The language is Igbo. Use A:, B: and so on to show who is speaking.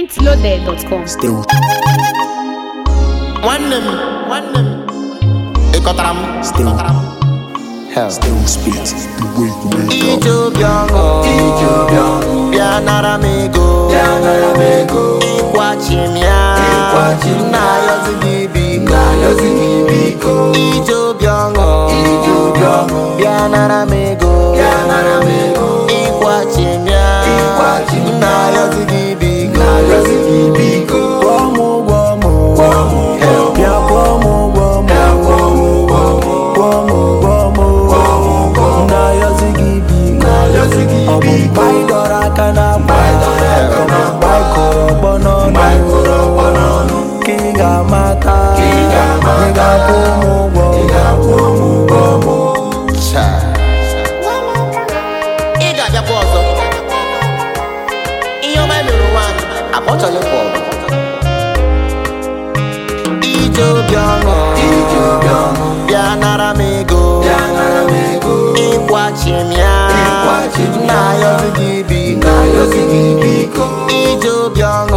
A: pointloaded.com.
B: Still
C: One them. Ekotaram.
B: Still hell still spit the way you make up.
C: Ijobiongo Bianara mego Ikwachimia Na yozigibiko Ijobiongo Bianara mego Ikwachimia Na yozigibiko Ijobiongo Bianara mego Ikwachimia Na yozigibiko Ijobiongo